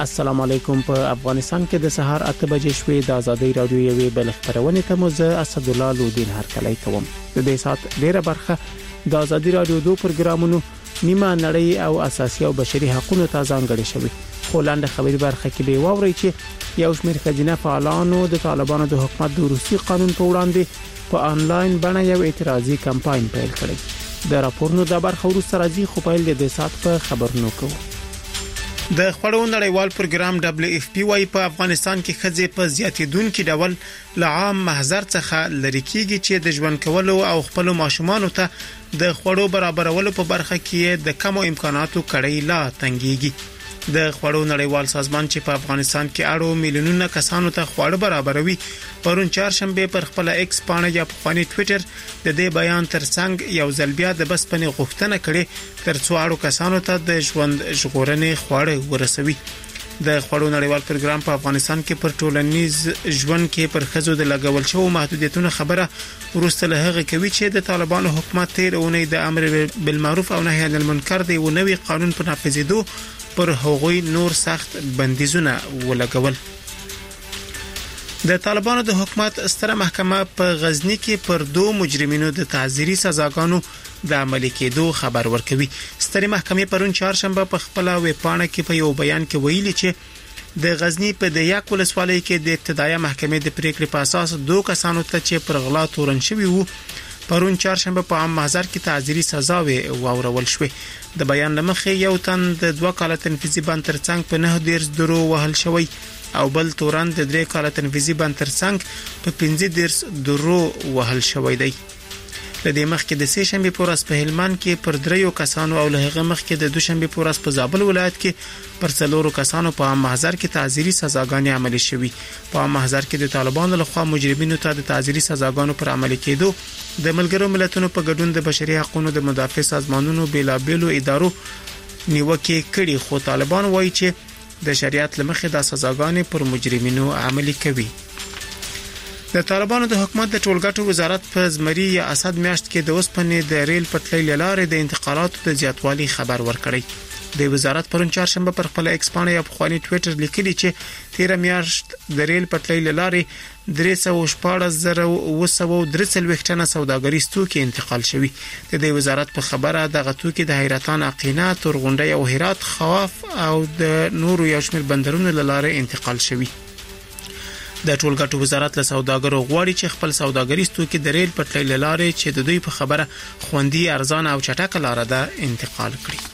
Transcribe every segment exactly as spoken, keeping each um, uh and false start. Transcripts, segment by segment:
السلام علیکم. په افغانستان کې د سهار اته بجې شوې د ازادي رادیو یوې بل خبرونه ته مو زه اسد الله لودین هرکلی کوم. د دې سات ډیره برخه د ازادي رادیو دوه پروګرامونو نیمه نړۍ او اساسي او بشري حقوقو ته ځانګړي شوی. خو لاندې خبري برخه کې به واوري چې یو شمېر خزینه فعالانو د طالبانو د حکومت د روسي قانون په وړاندې په انلاین باندې یو اعتراضي کمپاین پیل کړی. د راپورونو د برخه وروسته راځي خو پیل د دې سات په خبرونو کوو. د خړو نړیوال پروګرام دبليو اف پی وايي په افغانستان کې خځې په زیاتیدونکو ډول له عام محضر څخه لری کیږي چې د ژوند کولو او خپل ماشومان ته د خړو برابرولو په برخه کې د کم امکاناتو کړي لا تنګيږي. د خړو نړیوال سازمان چې په افغانستان کې اړو میلیونونه کسانو ته خواړه برابروي پرون چهارشنبه پر خپل ایکس باندې یا په خاني ټوئیټر د دې بیان ترڅنګ یو ځل بیا د بسپنې غوښتنه کړې تر څو اړو کسانو ته د ژوند ژغورنې خواړه ورسوي. د خړو نړیوال پروګرام په افغانستان کې پر ټولنیز ژوند کې پر خزو د لګول شوی محدودیتونو خبره ورسته له هغه کوي چې د طالبانو حکومت تیر اونۍ د امر بالمعروف او نهي عن المنکر دی او نوي قانون په نافذېدو پر هغوی نور سخت بندیزونه ولګول. د طالبانو د حکومت ستره محکمه په غزنی کې پر دوه مجرمینو د تعزیري سزاګانو د عملي کېدو خبر ورکوي. ستره محکمه پرون چهارشنبه په خپل ویب پاڼه کې په یو بیان کې ویلي چې د غزنی په د یک ولسوالۍ کې د ابتدایي محکمې د پریکړې په اساس دوه کسانو ته چې پر غلا تورن شوی وو پرون چهارشنبه په عام محضر کې تعزیري سزا واورول شوې. د بیان لمخې یو تن د دوه کال تنفيذي بند ترڅنګ په نه ډیر درو وهل شوی او بل تورن د درې کال تنفيذي بند ترڅنګ په پنځه ډیر درو وهل شوی دی. د دې مخکې د سه شنبه پورس په هلمند کې پر دریو کسانو او له هغه مخکې د دوشنبه پورس په زابل ولایت کې پر څلورو کسانو په عام محضر کې تعزیري سزاګانې عملي شوې. په عام محضر کې د طالبانو لخوا مجرمینو ته د تعزیري سزاګانو پر عملي کېدو د ملګرو ملتونو په ګډون د بشري حقوقو د مدافع سازمانونو بیلابېلو ادارو نیوکه کړي. خو طالبان وایي چې د شریعت لمخې د سزاګانې پر مجرمینو عملي کوي. د طالبانو د حکومت د ټولګټو وزارت په زمري یا اسد میاشت کې د اوسپنې د ریل پټلۍ لارې د انتقالاتو د زیاتوالي خبر ورکړی. د وزارت پرون چهارشنبه پر خپل ایکس باندې یا په خاني ټوئیټر لیکلي چې تیر میاشت د ریل پټلۍ لارې درې سوه شپاړس زره اوه سوه درې څلوېښت ټنه سوداګریز توکي انتقال شوي. د دې وزارت په خبره دغه توکي د حیرتان عقینه تورغونډۍ او هرات خواف او د نورو یو شمېر بندرونو لاره انتقال شوي. د ټولګټو وزارت له سوداګرو غواړي چې خپل سوداګریز توکي د ریل پټلۍ لارې چې د دوی په خبره خوندي ارزانه او چټکه لار ده انتقال کړي.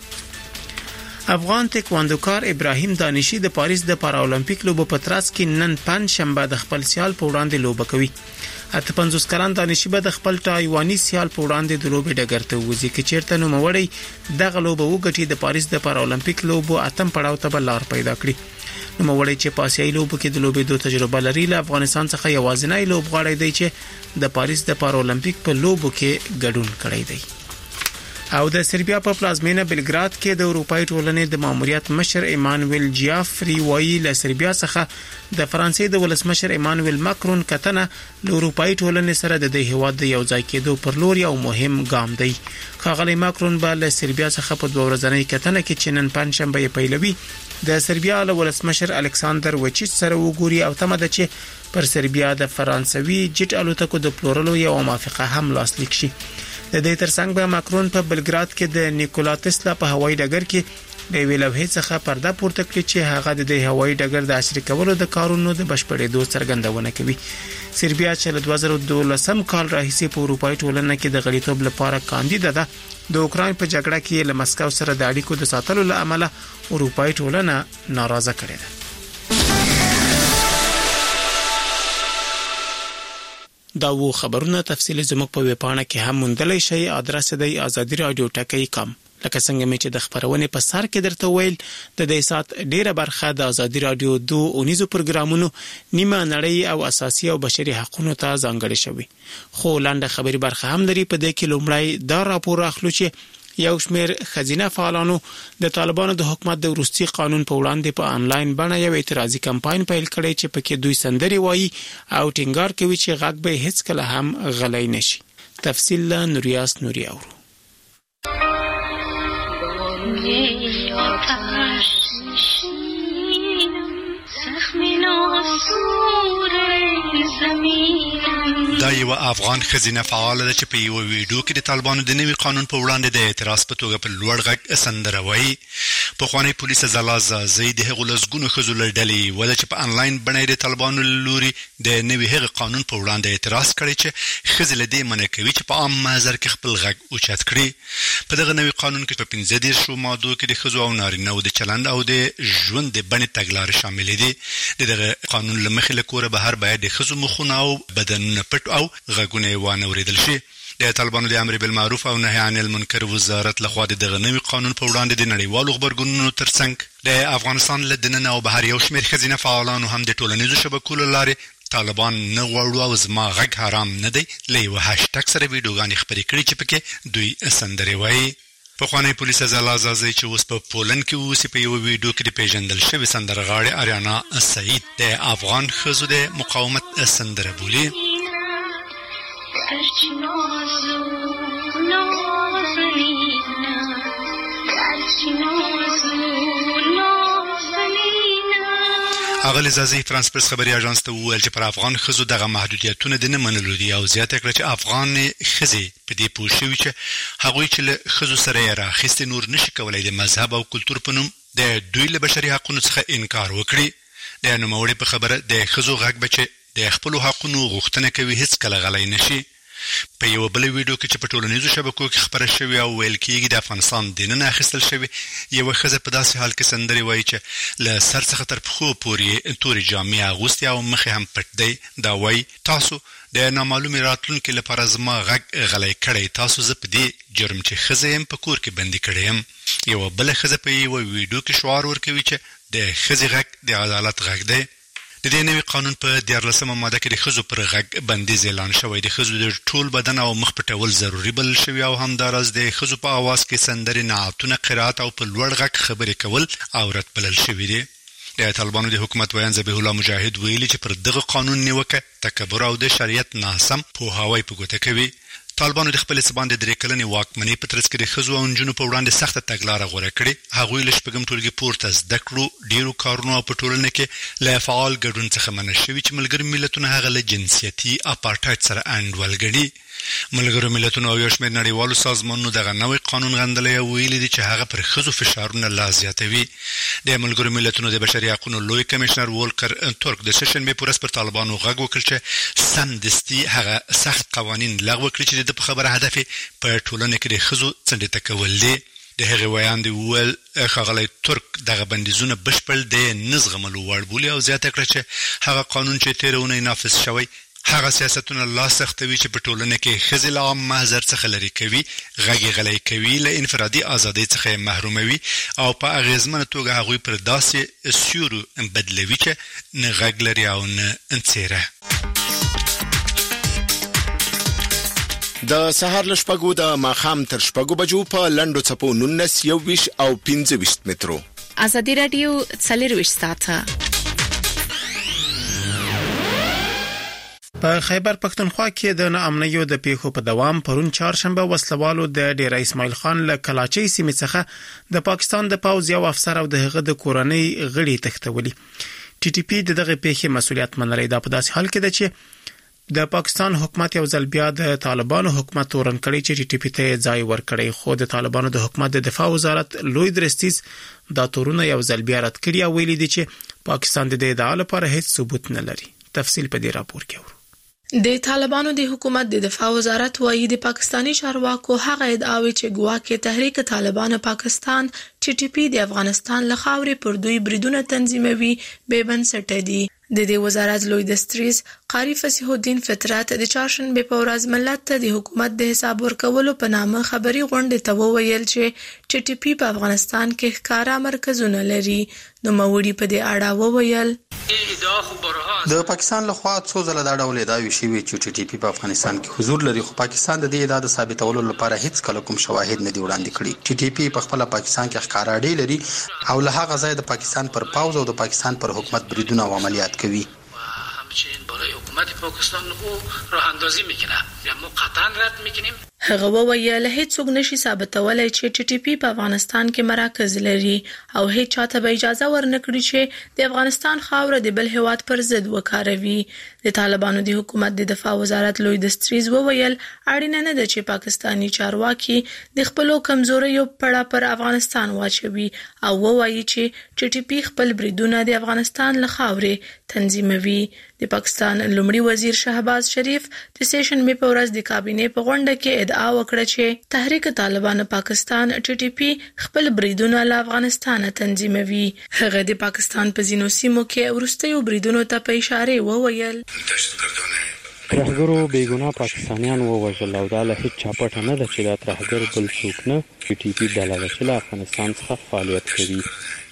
افغان تکواندوکار ابراهیم دانشي د پاریس د پارالمپیک لوبو په ترڅ کې نن پنځ شنبه د خپل سیال په وړاندې لوبه کوي. اته پنځوس کلن دانشي به د خپل ټایواني سیال په وړاندې د لوبې ډګر ته وځي چې چیرته نو موړی دغه لوبه وګټي د پاریس د پارالمپیک لوبو اتم پړاو ته بلار پیدا کړي. نو موړی چې په آسیایي لوبو کې د لوبې دوه تجربه لري له افغانستان څخه یوازینی لوبغاړی دی چې د پاریس د پارالمپیک په لوبو کې ګډون کړی دی. او د سربیا په پلازمینه بلګراد کې د اروپای ټولنې د ماموریت مشر ایمانویل جیافری وایي له سربیا څخه د فرانسې د ولسمشر ایمانویل ماکرون کتنه له اروپای ټولنې سره د دې هیواد د یو ځای کېدو پر لور یو مهم ګام دی. ښاغلی ماکرون به له سربیا څخه په دوه ورځنۍ کتنه کې چې نن پنځشنبه یې پیلوي د سربیا له ولسمشر الکساندر وچیچ سره وګوري او تمه ده چې پر سربیا د فرانسوي جټ الوتکو د پلورلو یو موافقه هم لاسلیک شي. د دې ترڅنګ به ماکرون په بلګراد کې د نیکولا تسلا په هوایي ډګر کې د ویلو څخه پرده پورته کړی چې هغه د دې هوایي ډګر د عصري کولو د کارونو د بشپړېدو څرګندونه کوي. سربیا چې له دوه زره دولسم کال راهیسې په اروپای ټولنه کې د غړیتوب لپاره کاندیدا ده د اوکراین په جګړه کې له مسکو سره د اړیکو د ساتلو لامل اروپای ټولنه ناراضه کړې ده. دا وو خبرونه تفصیل زموږ په ویبپاڼه کې هم موندلی شئ. ادرس دی ازادي رادیو ټکی کام. لکه څنګه مې چې د خبرونې په سر کې درته ویل د دې سات ډیره برخه د ازادي رادیو دوه اونیزو پروګرامونو نیمه نړۍ او اساسي او بشري حقوقو ته ځانګړي شوی. خو لاندې خبري برخه هم لري. په دې کې لومړی دا راپور اخلو چې یو شمېر خزینه فعالانو د طالبانو د حکومت د روسي قانون په وړاندې په انلاین باندې یو اعتراضي کمپاین پیل کړی چې پکې دوی سندري وایي او ټینګار کوي چې غږ به هیڅ کله هم غلای نشي. تفصیل له نوریاس نوري اورو. دا یو افغان ښځینه فعاله ده چې په یو ویډیو کې د طالبانو د نوي قانون په وړاندې د اعتراض په توګه په لوړ غږ سندره وایي. پخوانۍ پولیسه ځلا زازۍ د هغو لسګونو ښځو له ډلې وده چې په انلاین بڼه د طالبانو له لوري د نوي هغه قانون په وړاندې اعتراض کړی چې ښځې له دې منع کوي چې په عام محضر کې خپل غږ اوچت کړي. په دغه نوي قانون کې په پنځه دېرشو مادو کې د ښځو او نارینه‌و د چلند او د ژوند د بڼې تګلارې شاملې دي. د دغه قانون له مخې له کوره بهر باید د ښځو مخونه او بدنونه پټ او غږونه یې وانه اورېدل شي. د طالبانو د امر بالمعروف او نهي عن المنکر وزارت لخوا د دغه نوي قانون په وړاندې د نړیوالو غبرګونونو ترڅنګ د افغانستان له دننه او بهر یو شمېر ښځینه فعالانو هم د ټولنیزو شبکو له لارې طالبان نه غواړو او زما غږ حرام نه دی له یوه هشټګ سره ویډیوګانې خپرې کړي چې پکې دوی سندرې وایي. پخوانۍ پولیسه ځلا زازۍ چې اوس په پولند کې اوسي په یوه ویډیو کې د پیژندل شوې سندرغاړې آریانا سعید د افغان ښځو د مقاومت سندره بولي. اغلی زازۍ فرانس پرس خبري اژانس ته وویل چې پر افغان ښځو دغه محدودیتونه د نه منلو دي او زیاته کړه چې افغان ښځې په دې پوه شوي چې هغوی چې له ښځو سره یې راخیستې نور نشي کولی د مذهب او کلتور په نوم د دوی له بشري حقونو څخه انکار وکړي. د نوموړې په خبره د ښځو غږ به چې د خپلو حقونو غوښتنه کوي هیڅکله غلی نشي. په یوه بله ویډیو کې چې په ټولنیزو شبکو کې خپره شوې او ویل کېږي د افغانستان دننه اخیستل شوې یوه ښځه په داسې حال کې سندرې وایي چې له سر څخه تر پښو پورې تورې جامې اغوستې او مخې هم پټ دی. دا وایي تاسو د نامعلومې راتلونکي لپاره زما غږ غلی کړی، تاسو زه په دې جرم چې ښځه یم په کور کې بندي کړی یم. یوه بله ښځه په یوه ویډیو کې شعار ورکوي چې د ښځې غږ د عدالت غږ دی. د دې نوي قانون په دیارلسمه ماده کې د ښځو پر غږ بندیز اعلان شوی. د ښځو د ټول بدن او مخ پټول ضروري بلل شوي او همداراز د ښځو په اواز کې سندرې، نعتونه، قرائت او په لوړ غږ خبرې کول عورت بلل شوي دي. د طالبانو د حکومت ویان ذبیح الله مجاهد ویلي چې پر دغه قانون نیوکه تکبر او د شریعت ناسم پوهاوی په ګوته کوي. طالبانو د خپل څه باندې درې کلنې واکمنۍ په ترڅ کې د ښځو او نجونو په وړاندې سخته تګلاره غوره کړې. هغوی له شپږم ټولګي پورته زده کړو، ډېرو کارونو او په ټولنه کې له فعال ګډون څخه منع شوي چې ملګري ملتونه هغه له جنسیتي اپارټایډ سره انډول ګڼي. ملګرو ملتونو او یو شمېر نړیوالو سازمانونو دغه نوی قانون غندلی او ویلي دي چې هغه پر ښځو فشارونه لا زیاتوي. د ملګرو ملتونو د بشري حقونو لوی کمشنر وولکر تورک د سهشنبې په ورځ پر طالبانو غږ وکړ چې سمدستي هغه سخت قوانین لغوه کړي چې د په خبره هدف په ټولنه کې د ښځو څنډې ته کول دي. د هغې ویان دی وویل ښاغلی ترک دغه بندیزونه بشپړ د نه زغملو وړ بولي او زیاته کړه چې هغه قانون چې تېره اونۍ نافذ شوی هغه سیاستونه لا سختوي چې په ټولنه کې ښځې له عام محضر څخه لرې کوي، غږ یې غلی کوي، له انفرادي ازادۍ څخه یې محروموي او په اغېزمنه توګه هغوی پر داسې سیورو بدلوي چې نه غږ لري او نه څېره. د سهار له شپږو د ماښام تر شپږو بجو په لنډو څپو نولس، یو ویشت او پنځه ویشت مترو. ازادي راډیو څلرویشت ساعته. په خیبر پښتونخوا کې د ناامنیو د پیښو په دوام پرون چهارشنبه وسلوالو د ډیر اسماعیل خان له کلاچۍ سیمې څخه د پاکستان د پوځ یو افسر او د هغه د کورنۍ غړي تښتولي. ټي ټي پی دغه پیښې مسؤلیت منلای دا په داسې حال کې ده چې د پاکستان حکومت یو ځل بیا د طالبانو حکومت ورن کړی چې ټي ټي پی ته ځای ورکړي، خو د طالبانو د حکومت د دفاع وزارت لوی درستیز دا تورونه یو ځل بیا رد کړي او ویلي دي چې پاکستان د دې ادعا لپاره هیڅ ثبوت نه لري. تفصیل په دې راپور کې اورو. د طالبانو د حکومت د دفاع وزارت وایي د پاکستانی چارواکو هغه ادعاوې چې ګواکې تحریک طالبان پاکستان ټي ټي پی د افغانستان له خاورې پر دوی بریدونه تنظیموي بې بنسټه دي. د دې وزارت لوی دستریز قاری فصیح الدین فطرت د چهارشنبه په ورځ ملت ته د حکومت د حساب ورکولو په نامه خبري غونډه ته وویل چې ټي ټي پی په افغانستان کې ښکارا مرکزونه لري. نو موري په دې اړه وویل د پاکستان لخوا څو ځله دا ډول ادعاوې شوې چې ټي ټي پی په افغانستان کې حضور لري، خو پاکستان د دې ادعا د ثابتولو لپاره هیڅ کله کوم شواهد نه دی وړاندې کړي. ټي ټي پی په خپل پاکستان کې ښکارا ډې لري او له هغه ځای د پاکستان پر پوځ او د پاکستان پر حکومت بریدونه او عملیات کوي. همچنین برای حکومت پاکستان او راه اندازی میکنه یا ما قطعا رد میکنیم. هغه وویل هیڅوک نشي ثابتولای چې ټي ټي پی په افغانستان کې مراکز لري او هیڅ چاته به اجازه ورنکړي چې د افغانستان خاوره د بل هیواد پر ضد وکاروي. د طالبانو د حکومت د دفاع وزارت لوی دستریز وویل اړینه نه ده چې پاکستانی چارواکي د خپل کمزوریو پړه پر افغانستان واچوي او ووایي چې ټي ټي پی خپل بریدونه د افغانستان له خاورې تنظیموي. د پاکستان لومړي وزیر شهباز شریف د سیشن می په ورځ د کابینې په غونډه کې ادعا وکړه چې تحریک طالبان پاکستان ټي ټي پی خپل بریدونه له افغانستان تنظیموي. هغه د پاکستان په ځینو سیمو کې ورستیو بریدونو ته په اشاره وویل ترهګرو بیګناه پاکستانیان ووژل او دا له هیڅ چا پټه نه ده چې دا ترهګر بل څوک نه ټي ټي پی ډله ده چې له افغانستان څخه فعالیت کوي.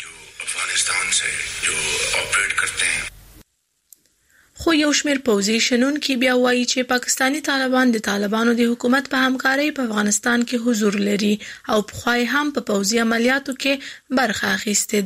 خو یو شمېر پوځي شنونکي بیا وایي چې پاکستانی طالبان د طالبانو د حکومت په همکارۍ په افغانستان کې حضور لري او پخوای هم په پوځي عملیاتو کې برخه اخیستې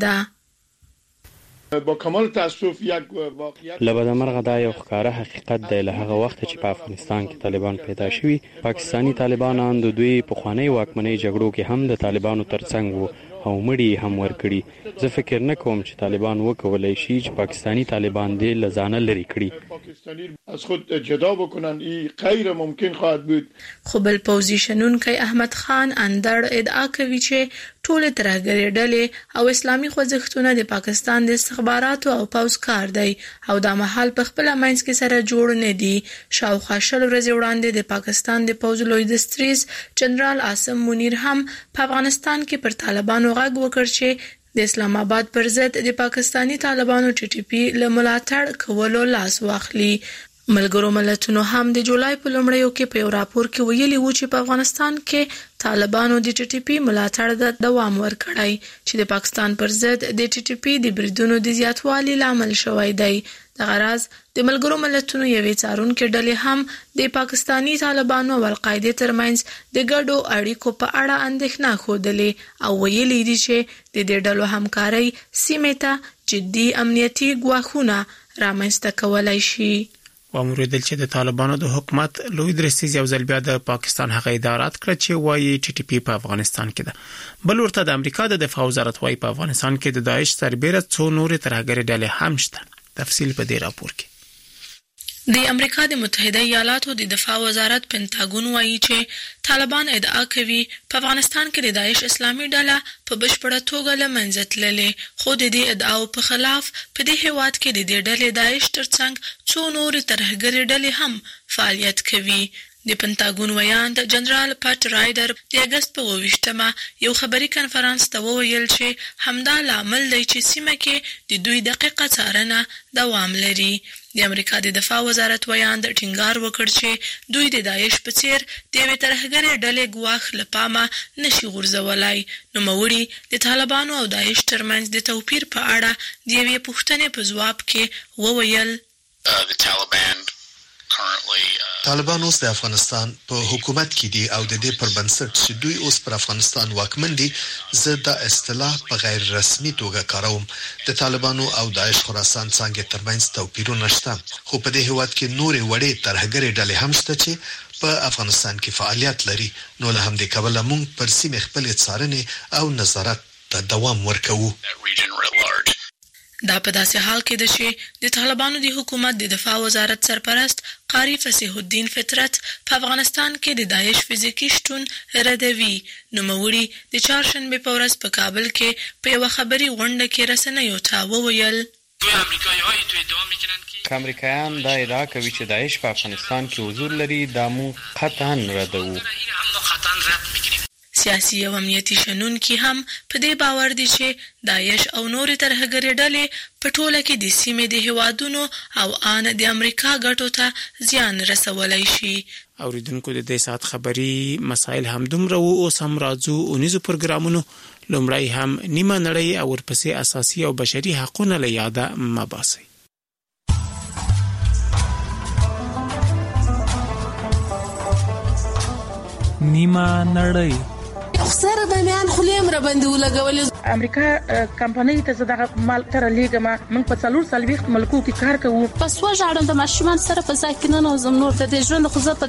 ده. با کمال تاسف یک واقعیت لبدمرغه دا یو ښکاره حقیقت دی. له هغه وخت چې په افغانستان کې طالبان پیدا شوي پاکستانی طالبانان د دوی پخوانی واکمنۍ جګړو کې هم د طالبانو ترڅنګ وو او مړی هم ورکړي. زه فکر نه کوم چې طالبان وکولای شي چې پاکستانی طالبان دې له ځانه لرې کړي. پاکستانی از خود جدا بکنن این غیر ممکن خواهد بود. خو بل پوځي شنونکی احمد خان اندړ ادعا کوي چې ټول ترهګري ډلې او اسلامي خوځښتونه د پاکستان د استخباراتو او پوځ کار دی او دا مهال په خپل منځ کې سره جوړ نه دي. شاوخوا شل ورځې وړاندې د پاکستان د پوځ لوی دستریز جنرال عاصم منیر هم په افغانستان کې پر طالبانو غږ وکړ چې د اسلام آباد پر ضد د پاکستانی طالبانو ټي ټي پی له ملاتړ کولو لاس واخلي. ملګرو ملتونو هم د جولای په لومړیو کې په یو راپور کې ویلي و چې په افغانستان کې طالبانو د ټي ټي پی ملاتړ د دوام ورکړی چې د پاکستان پر ضد د ټي ټي پی د بریدونو د زیاتوالي لامل شوی دی. د غرض د ملګرو ملتونو یوې څارونکې ډلې هم د پاکستانی طالبانو او القاعده ترمنځ د ګډو اړیکو په اړه اندېښنه ښودلې او ویلي دي چې د دې ډلو همکاري سیمې ته جدي امنیتي ګواښونه رامنځته کولای شي. واموریدل چې د طالبانو د حکومت لوی درستیز یو ځل بیا د پاکستان هغه ادارات کړ چې وایي ټي ټي پی په افغانستان کې ده. بل ورته د امریکا د دفاع وزارت وایي په افغانستان کې د داعش سربېره څو نور ترهګري ډلې هم شته. تفصیل په دې راپور کې. د امریکا د متحده ایالاتو د دفاع وزارت پینټاګون وایي چې طالبان ادعا کوي په افغانستان کې د داعش اسلامي ډله په بشپړه توګه له منځه تللې. خو د دې ادعاو په خلاف په دې هیواد کې د دې ډلې داعش ترڅنګ څو نور ترهګري ډلې هم فعالیت کوي. د پینټاګون ویاند جنرال پټ رایډر د اگست په اوویشتمه یو خبري کنفرانس ته وویل چې همدا لامل دی چې سیمه کې د دوی دقیقه څارنه دوام لري. د امریکا د دفاع وزارت ویاند ټینګار وکړ چې دوی د داعش په څیر د یوې ترهګرې ډلې ګواښ له پامه نشي غورځولای. نوموړي د طالبانو او داعش ترمنځ د توپیر په اړه د یوې پوښتنې په ځواب کې وویل طالبان اوس د افغانستان په حکومت کې دي او د دې پر بنسټ چې دوی اوس پر افغانستان واکمن دي زه د اصطلاح په غیر رسمي توګه کاروم. د طالبانو او داعش خراسان څنګه ترمنځ توپیرونه شته خو په دې هیواد کې نورې وړې ترهګرې ډلې هم شته چې په افغانستان کې فعالیت لري. نو له همدې کبله موږ پر سیمې خپلې څارنې او نظارت ته دوام ورکوو. دا په داسې حال کې ده چې د طالبانو د حکومت د دفاع وزارت سرپرست قاری فصیح الدین فطرت په افغانستان کې د داعش فزیکی شتون ردوي. نوموړي د چهارشنبه په ورځ په کابل کې په یو خبري غونډه کې رسنیو ته وویل که امریکایان دا ادعا کوي چې داعش په افغانستان کې حضور لري دا مو قطعا ردوو. سیاسي او امنیتي شنونکي هم په دې باور دي چې داعش او نورې ترهګري ډلې په ټوله کې د سیمې د هیوادونو او آن د امریکا ګټو ته زیان رسولای شي. اوریدونکو د دې سات خبري مسایل هم دومره وو. اوس هم راځو اونیزو پروګرامونو. لومړی هم نیمه نړۍ او ورپسې اساسي او بشري حقوقونه له یاده مباسي. نیمه نړۍ سره د میان خلیم را باندې ولګولې. امریکا کمپنۍ ته زداغه مال تر لیګه ما من په څلور سال وخت ملکو کې کار کوو. پس و ژړم د ماشومان سره په ځای کې نه نوزم نور د ژوند خو زه په